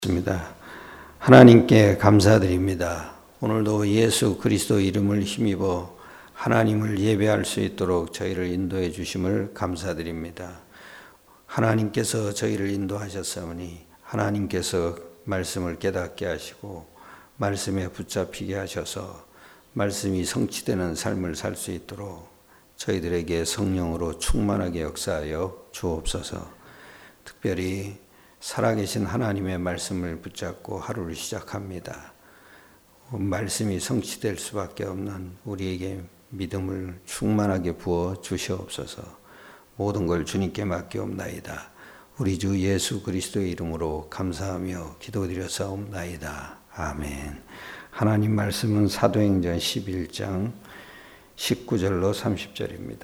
입니다. 하나님께 감사드립니다. 오늘도 예수 그리스도 이름을 힘입어 하나님을 예배할 수 있도록 저희를 인도해 주심을 감사드립니다. 하나님께서 저희를 인도하셨사오니 하나님께서 말씀을 깨닫게 하시고 말씀에 붙잡히게 하셔서 말씀이 성취되는 삶을 살 수 있도록 저희들에게 성령으로 충만하게 역사하여 주옵소서. 특별히 살아계신 하나님의 말씀을 붙잡고 하루를 시작합니다. 말씀이 성취될 수밖에 없는 우리에게 믿음을 충만하게 부어 주시옵소서. 모든 걸 주님께 맡기옵나이다. 우리 주 예수 그리스도의 이름으로 감사하며 기도드렸사옵나이다. 아멘. 하나님 말씀은 사도행전 11장 19절로 30절입니다.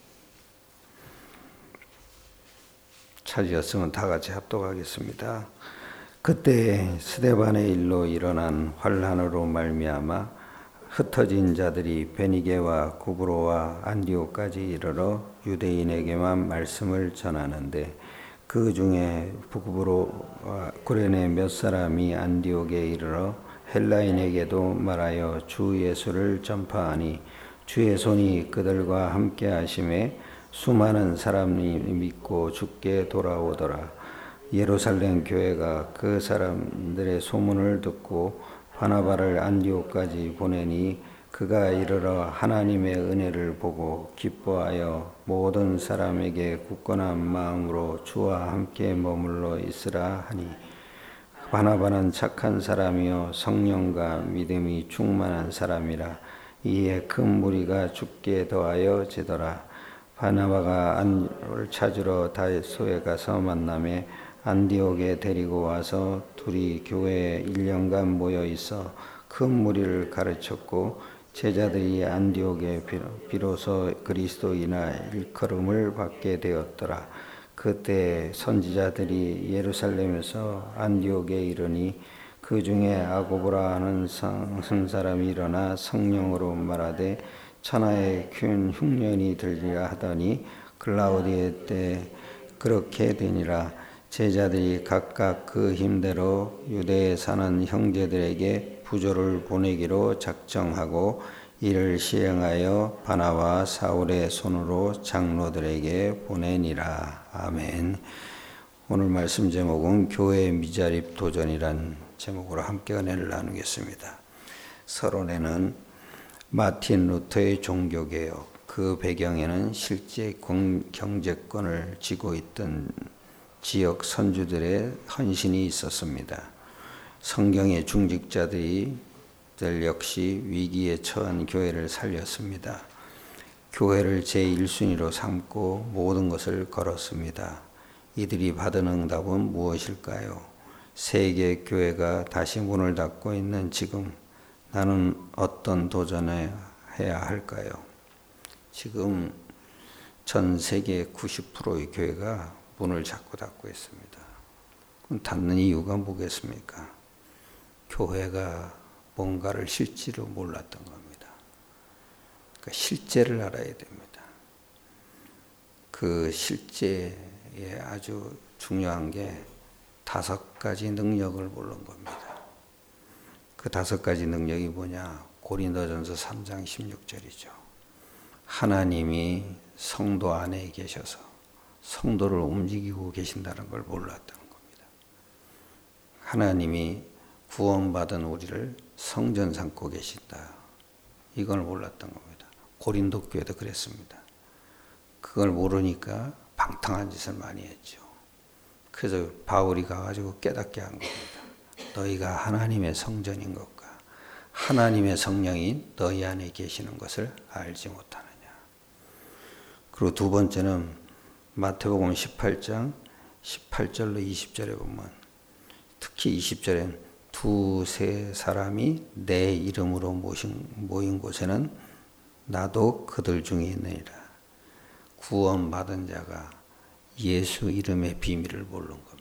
찾으셨으면 다 같이 합독하겠습니다. 그때 스데반의 일로 일어난 환난으로 말미암아 흩어진 자들이 베니게와 구브로와 안디옥까지 이르러 유대인에게만 말씀을 전하는데 그 중에 구브로와 구레네 몇 사람이 안디옥에 이르러 헬라인에게도 말하여 주 예수를 전파하니 주의 손이 그들과 함께 하심에 수많은 사람이 믿고 주께 돌아오더라. 예루살렘 교회가 그 사람들의 소문을 듣고 바나바를 안디옥까지 보내니 그가 이르러 하나님의 은혜를 보고 기뻐하여 모든 사람에게 굳건한 마음으로 주와 함께 머물러 있으라 하니 바나바는 착한 사람이요 성령과 믿음이 충만한 사람이라. 이에 큰 무리가 주께 더하여 지더라. 바나바가 안디옥을 찾으러 다소에 가서 만나매 안디옥에 데리고 와서 둘이 교회에 1년간 모여 있어 큰 무리를 가르쳤고 제자들이 안디옥에 비로소 그리스도인의 일컬음을 받게 되었더라. 그때 선지자들이 예루살렘에서 안디옥에 이르니 그 중에 아고보라 하는 한 사람이 일어나 성령으로 말하되 천하에 큰 흉년이 들리라 하더니 글라우디에 때 그렇게 되니라. 제자들이 각각 그 힘대로 유대에 사는 형제들에게 부조를 보내기로 작정하고 이를 시행하여 바나바와 사울의 손으로 장로들에게 보내니라. 아멘. 오늘 말씀 제목은 교회의 미자립 도전이란 제목으로 함께 은혜를 나누겠습니다. 서론에는 마틴 루터의 종교개혁, 그 배경에는 실제 경제권을 쥐고 있던 지역 선주들의 헌신이 있었습니다. 성경의 중직자들 역시 위기에 처한 교회를 살렸습니다. 교회를 제1순위로 삼고 모든 것을 걸었습니다. 이들이 받은 응답은 무엇일까요? 세계 교회가 다시 문을 닫고 있는 지금 나는 어떤 도전을 해야 할까요? 지금 전 세계 90%의 교회가 문을 자꾸 닫고 있습니다. 그럼 닫는 이유가 뭐겠습니까? 교회가 뭔가를 실제로 몰랐던 겁니다. 그러니까 실제를 알아야 됩니다. 그 실제에 아주 중요한 게 5가지 능력을 모르는 겁니다. 그 5가지 능력이 뭐냐? 고린도전서 3장 16절이죠. 하나님이 성도 안에 계셔서 성도를 움직이고 계신다는 걸 몰랐다는 겁니다. 하나님이 구원받은 우리를 성전 삼고 계신다. 이걸 몰랐던 겁니다. 고린도 교회도 그랬습니다. 그걸 모르니까 방탕한 짓을 많이 했죠. 그래서 바울이 가가지고 깨닫게 한 겁니다. 너희가 하나님의 성전인 것과 하나님의 성령이 너희 안에 계시는 것을 알지 못하느냐. 그리고 두 번째는 마태복음 18장 18절로 20절에 보면 특히 20절엔 두세 사람이 내 이름으로 모인 곳에는 나도 그들 중에 있느니라. 구원받은 자가 예수 이름의 비밀을 모르는 겁니다.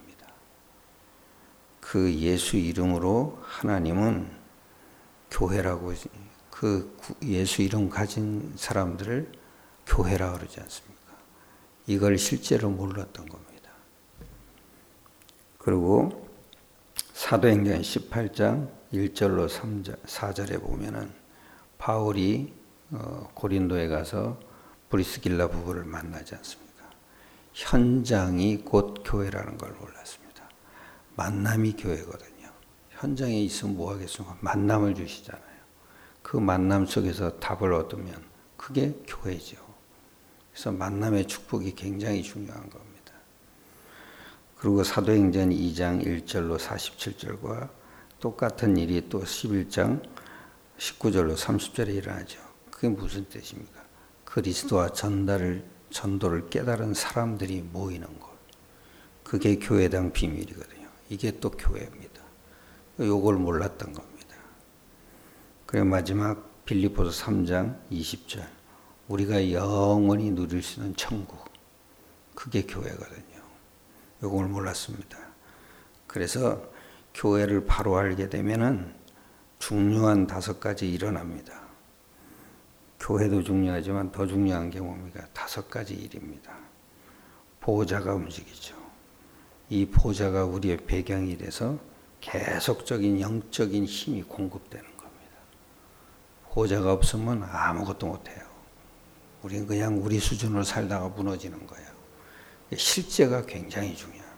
그 예수 이름으로 하나님은 교회라고 그 예수 이름 가진 사람들을 교회라고 그러지 않습니까? 이걸 실제로 몰랐던 겁니다. 그리고 사도행전 18장 1절로 4절에 보면은 바울이 고린도에 가서 브리스길라 부부를 만나지 않습니까? 현장이 곧 교회라는 걸 몰랐습니다. 만남이 교회거든요. 현장에 있으면 뭐 하겠습니까? 만남을 주시잖아요. 그 만남 속에서 답을 얻으면 그게 교회죠. 그래서 만남의 축복이 굉장히 중요한 겁니다. 그리고 사도행전 2장 1절로 47절과 똑같은 일이 또 11장 19절로 30절에 일어나죠. 그게 무슨 뜻입니까? 그리스도와 전도를 깨달은 사람들이 모이는 곳. 그게 교회당 비밀이거든요. 이게 또 교회입니다. 요걸 몰랐던 겁니다. 그리고 마지막 빌립보서 3장 20절. 우리가 영원히 누릴 수 있는 천국. 그게 교회거든요. 요걸 몰랐습니다. 그래서 교회를 바로 알게 되면은 중요한 5가지 일어납니다. 교회도 중요하지만 더 중요한 게 뭡니까? 5가지 일입니다. 보호자가 움직이죠. 이 보호자가 우리의 배경이 돼서 계속적인 영적인 힘이 공급되는 겁니다. 보호자가 없으면 아무것도 못해요. 우리는 그냥 우리 수준으로 살다가 무너지는 거예요. 실제가 굉장히 중요합니다.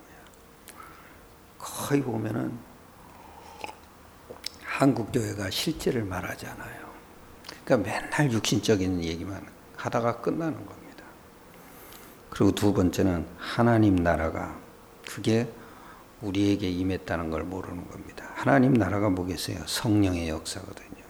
거의 보면은 한국 교회가 실제를 말하지 않아요. 그러니까 맨날 육신적인 얘기만 하다가 끝나는 겁니다. 그리고 2번째는 하나님 나라가 그게 우리에게 임했다는 걸 모르는 겁니다. 하나님 나라가 뭐겠어요? 성령의 역사거든요.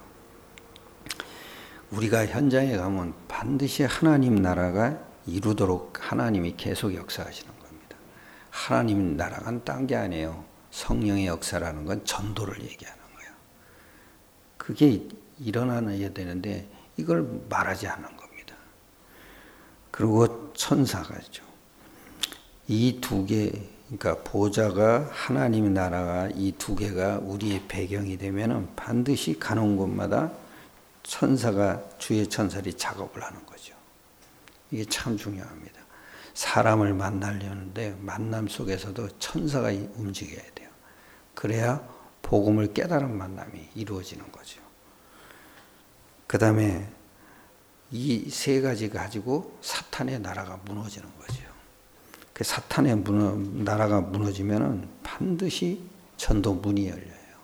우리가 현장에 가면 반드시 하나님 나라가 이루도록 하나님이 계속 역사하시는 겁니다. 하나님 나라가 딴 게 아니에요. 성령의 역사라는 건 전도를 얘기하는 거예요. 그게 일어나야 되는데 이걸 말하지 않는 겁니다. 그리고 천사가 있죠. 이 2개, 그러니까 보좌가 하나님 나라가 이 2개가 우리의 배경이 되면은 반드시 가는 곳마다 천사가 주의 천사들이 작업을 하는 거죠. 이게 참 중요합니다. 사람을 만나려는데 만남 속에서도 천사가 움직여야 돼요. 그래야 복음을 깨달은 만남이 이루어지는 거죠. 그 다음에 이 3가지 가지고 사탄의 나라가 무너지는 거죠. 그 사탄의 나라가 무너지면은 반드시 전도 문이 열려요.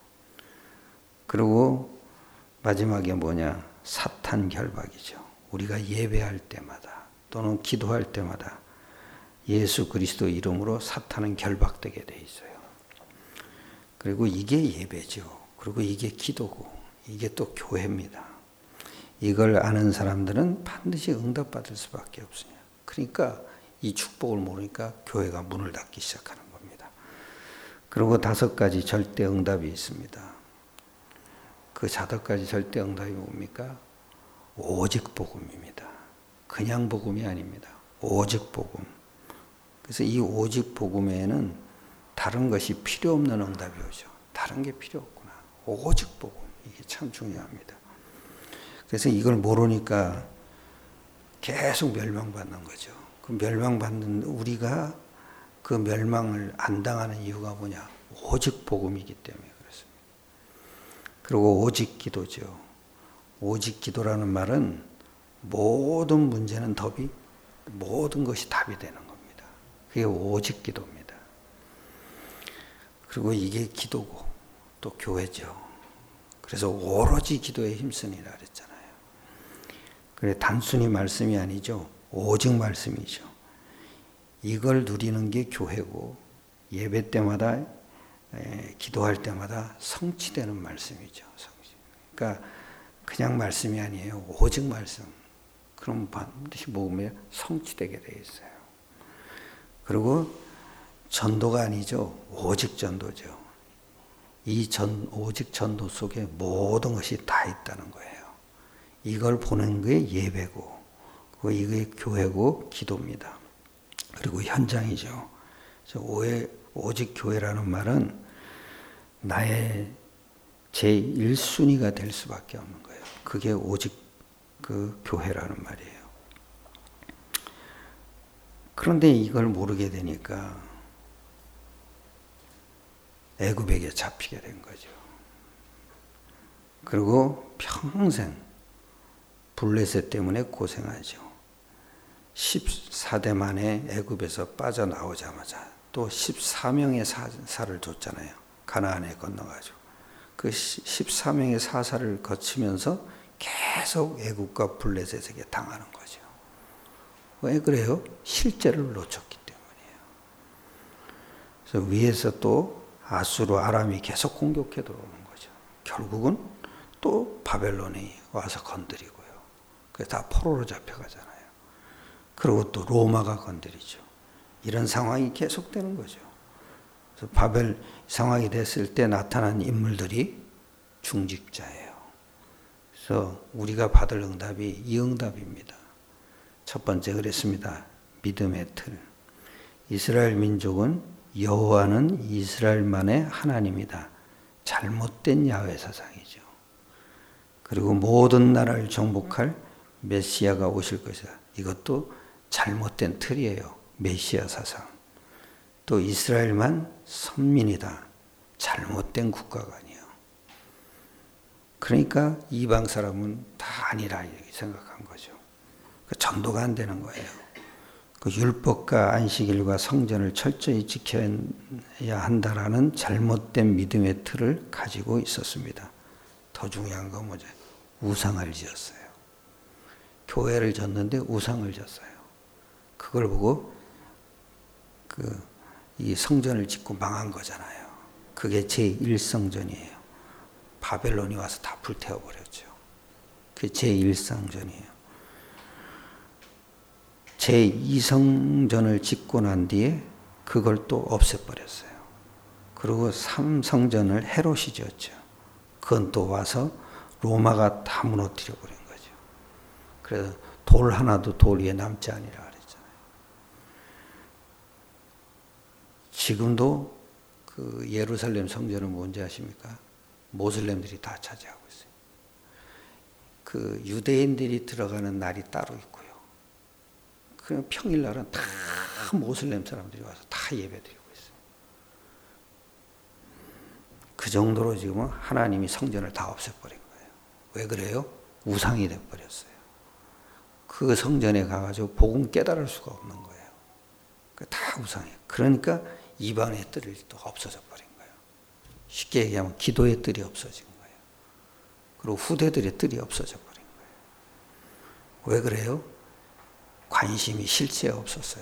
그리고 마지막에 뭐냐? 사탄 결박이죠. 우리가 예배할 때마다 또는 기도할 때마다 예수 그리스도 이름으로 사탄은 결박되게 돼 있어요. 그리고 이게 예배죠. 그리고 이게 기도고 이게 또 교회입니다. 이걸 아는 사람들은 반드시 응답받을 수밖에 없어요. 그러니까 이 축복을 모르니까 교회가 문을 닫기 시작하는 겁니다. 그리고 5가지 절대 응답이 있습니다. 그 5가지 절대 응답이 뭡니까? 오직 복음입니다. 그냥 복음이 아닙니다. 오직 복음. 그래서 이 오직 복음에는 다른 것이 필요 없는 응답이 오죠. 다른 게 필요 없구나. 오직 복음. 이게 참 중요합니다. 그래서 이걸 모르니까 계속 멸망받는 거죠. 그 멸망받는 우리가 그 멸망을 안 당하는 이유가 뭐냐? 오직 복음이기 때문에 그렇습니다. 그리고 오직 기도죠. 오직 기도라는 말은 모든 문제는 모든 것이 답이 되는 겁니다. 그게 오직 기도입니다. 그리고 이게 기도고 또 교회죠. 그래서 오로지 기도에 힘쓰니라 그랬잖아요. 그래 단순히 말씀이 아니죠. 오직 말씀이죠. 이걸 누리는 게 교회고 예배 때마다 기도할 때마다 성취되는 말씀이죠. 그러니까 그냥 말씀이 아니에요. 오직 말씀. 그럼 반드시 먹으면 성취되게 되어 있어요. 그리고 전도가 아니죠. 오직 전도죠. 오직 전도 속에 모든 것이 다 있다는 거예요. 이걸 보는 게 예배고, 이게 교회고 기도입니다. 그리고 현장이죠. 오직 교회라는 말은 나의 제1순위가 될 수밖에 없는 거예요. 그게 오직 그 교회라는 말이에요. 그런데 이걸 모르게 되니까 애굽에게 잡히게 된 거죠. 그리고 평생 블레셋 때문에 고생하죠. 14대 만에 애굽에서 빠져나오자마자 또 14명의 사사를 줬잖아요. 가나안에 건너가지고. 그 14명의 사사를 거치면서 계속 애굽과 블레셋에게 당하는 거죠. 왜 그래요? 실제를 놓쳤기 때문이에요. 그래서 위에서 또 아수르, 아람이 계속 공격해 들어오는 거죠. 결국은 또 바벨론이 와서 건드리고요. 그래서 다 포로로 잡혀가잖아요. 그리고 또 로마가 건드리죠. 이런 상황이 계속되는 거죠. 그래서 바벨 상황이 됐을 때 나타난 인물들이 중직자예요. 그래서 우리가 받을 응답이 이 응답입니다. 첫 번째 그랬습니다. 믿음의 틀. 이스라엘 민족은 여호와는 이스라엘만의 하나님이다. 잘못된 야훼 사상이죠. 그리고 모든 나라를 정복할 메시아가 오실 것이다. 이것도 잘못된 틀이에요. 메시아 사상. 또 이스라엘만 선민이다. 잘못된 국가관이에요. 그러니까 이방 사람은 다 아니라 이렇게 생각한 거죠. 전도가 안 되는 거예요. 그 율법과 안식일과 성전을 철저히 지켜야 한다라는 잘못된 믿음의 틀을 가지고 있었습니다. 더 중요한 건 뭐죠? 우상을 지었어요. 교회를 졌는데 우상을 졌어요. 그걸 보고 이 성전을 짓고 망한 거잖아요. 그게 제1성전이에요. 바벨론이 와서 다 불태워버렸죠. 그게 제1성전이에요. 제2성전을 짓고 난 뒤에 그걸 또 없애버렸어요. 그리고 3성전을 헤롯이 지었죠. 그건 또 와서 로마가 다 무너뜨려버린 거죠. 그래서 돌 하나도 돌 위에 남지 아니라 그랬잖아요. 지금도 그 예루살렘 성전은 뭔지 아십니까? 모슬렘들이 다 차지하고 있어요. 그 유대인들이 들어가는 날이 따로 있고요. 그 평일날은 다 모슬렘 사람들이 와서 다 예배드리고 있어요. 그 정도로 지금은 하나님이 성전을 다 없애버린 거예요. 왜 그래요? 우상이 돼버렸어요. 그 성전에 가가지고 복음 깨달을 수가 없는 거예요. 다 우상이에요. 그러니까 이방의 뜰이 또 없어져 버린 거예요. 쉽게 얘기하면 기도의 뜰이 없어진 거예요. 그리고 후대들의 뜰이 없어져 버린 거예요. 왜 그래요? 관심이 실제에 없었어요.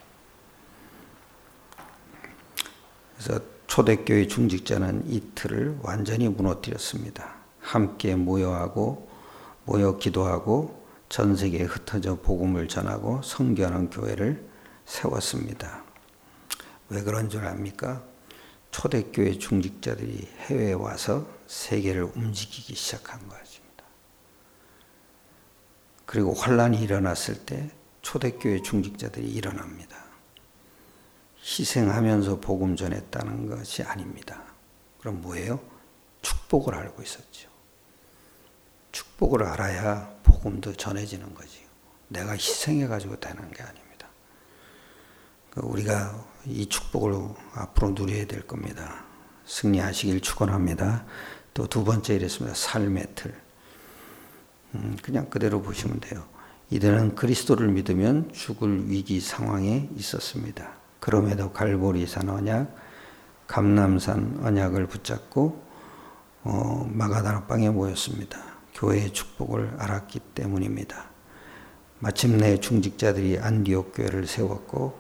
그래서 초대교회 중직자는 이 틀을 완전히 무너뜨렸습니다. 함께 모여 기도하고 전 세계에 흩어져 복음을 전하고 선교하는 교회를 세웠습니다. 왜 그런 줄 압니까? 초대교회 중직자들이 해외에 와서 세계를 움직이기 시작한 것입니다. 그리고 혼란이 일어났을 때 초대교회 중직자들이 일어납니다. 희생하면서 복음 전했다는 것이 아닙니다. 그럼 뭐예요? 축복을 알고 있었죠. 축복을 알아야 복음도 전해지는 거지. 내가 희생해가지고 되는 게 아닙니다. 우리가 이 축복을 앞으로 누려야 될 겁니다. 승리하시길 축원합니다. 또 두 번째 이랬습니다. 삶의 틀. 그냥 그대로 보시면 돼요. 이들은 그리스도를 믿으면 죽을 위기 상황에 있었습니다. 그럼에도 갈보리산 언약, 감람산 언약을 붙잡고 마가다락방에 모였습니다. 교회의 축복을 알았기 때문입니다. 마침내 중직자들이 안디옥 교회를 세웠고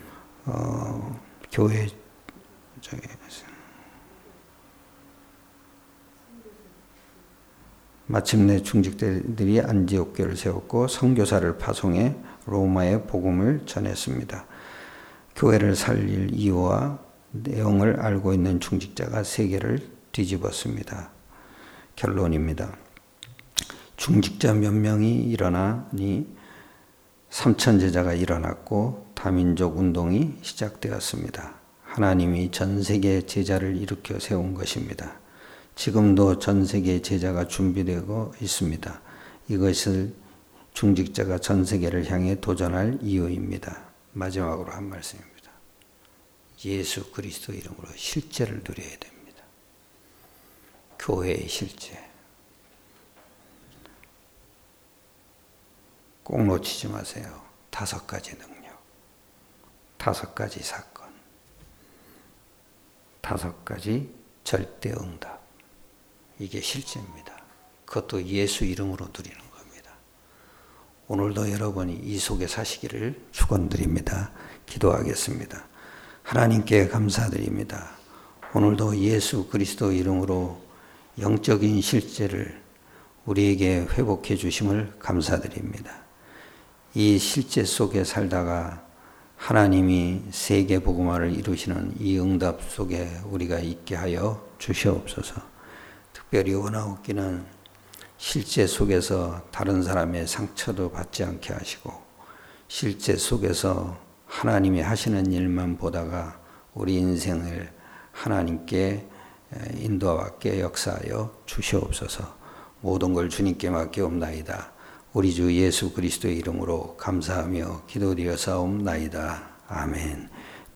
교회 마침내 중직자들이 안디옥 교회를 세웠고 선교사를 파송해 로마의 복음을 전했습니다. 교회를 살릴 이유와 내용을 알고 있는 중직자가 세계를 뒤집었습니다. 결론입니다. 중직자 몇 명이 일어나니 3천 제자가 일어났고 다민족 운동이 시작되었습니다. 하나님이 전 세계 제자를 일으켜 세운 것입니다. 지금도 전 세계 제자가 준비되고 있습니다. 이것을 중직자가 전 세계를 향해 도전할 이유입니다. 마지막으로 한 말씀입니다. 예수 그리스도 이름으로 실제를 누려야 됩니다. 교회의 실제. 꼭 놓치지 마세요. 5가지 능력, 5가지 사건, 5가지 절대 응답. 이게 실제입니다. 그것도 예수 이름으로 누리는 겁니다. 오늘도 여러분이 이 속에 사시기를 축원드립니다. 기도하겠습니다. 하나님께 감사드립니다. 오늘도 예수 그리스도 이름으로 영적인 실제를 우리에게 회복해 주심을 감사드립니다. 이 실제 속에 살다가 하나님이 세계 복음화를 이루시는 이 응답 속에 우리가 있게 하여 주시옵소서. 특별히 원하옵기는 실제 속에서 다른 사람의 상처도 받지 않게 하시고 실제 속에서 하나님이 하시는 일만 보다가 우리 인생을 하나님께 인도하게 역사하여 주시옵소서. 모든 걸 주님께 맡기옵나이다. 우리 주 예수 그리스도의 이름으로 감사하며 기도드려 사옵나이다. 아멘.